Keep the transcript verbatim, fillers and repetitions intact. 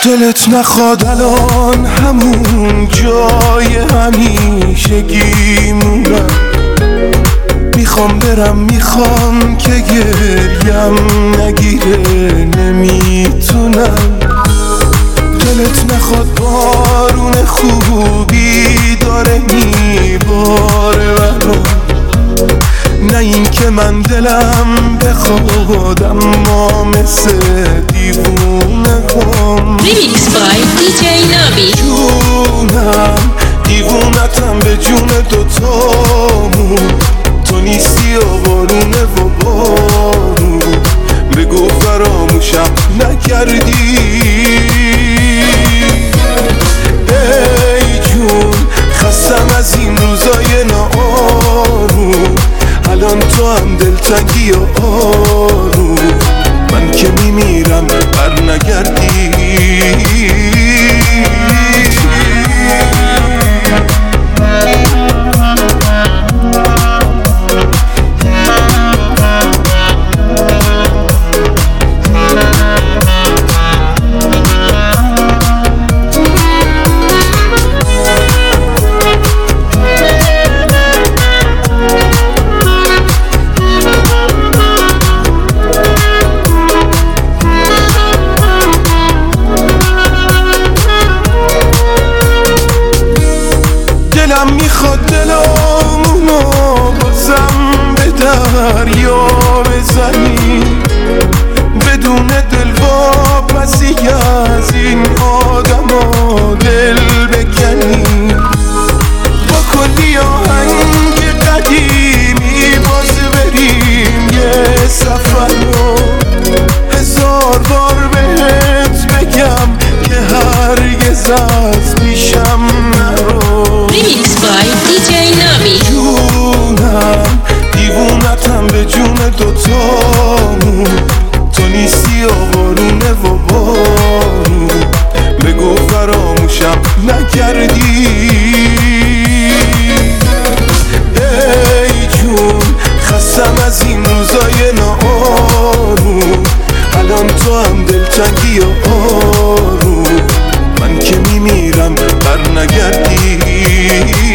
دلت نخواد الان همون جای همیشگی مونم. میخوام برم، میخوام که گریم نگیره، نمیتونم. دلت نخواد بارون خوبی داره میباره برام، نه این که من دلم بخواد اما مثل دیوونه هم. Remix by دی جی نابی. جونم دیوونتم به جون دوتامون، تو نیستی و بارونه و بارون، بگو فراموشم نکردی. ای جون خستم از این روزای ناآروم، الان تو هم دلتنگی و آروم، من که میمیرم بر نگردی. دلم میخواد دلامونو بازم به دریا بزنی، بدون دل واپسی از این آدما دل بکنی، با کلی آهنگ قدیمی باز بریم یه سفر رو، هزار بار بهت بگم که هرگز از پیشم نرو. Remix by دی جی نابی. جونم دیوونتم به جون دوتامون، تو نیستی و بارونه و بارون، بگو فراموشم نکردی. ای جون خستم از این روزای ناآروم، الان تو هم دلتنگی و آروم، من که میمیرم بر نگردی.